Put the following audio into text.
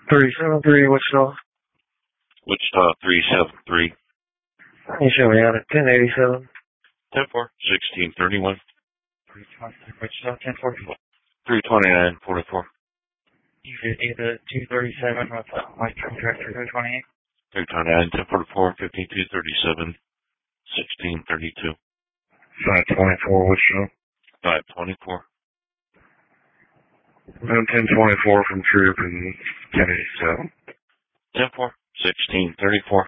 373 Wichita. Wichita 373. You show me out at 1087. 10-4, 1631. 323 Wichita, 1044. 329, 44. You could do the 237 with the light truck tractor 228. 329, 1044, 15237, 1632. 524 Wichita. 524. And 1024 from Troop and Kennedy 7. 10-4, 1634.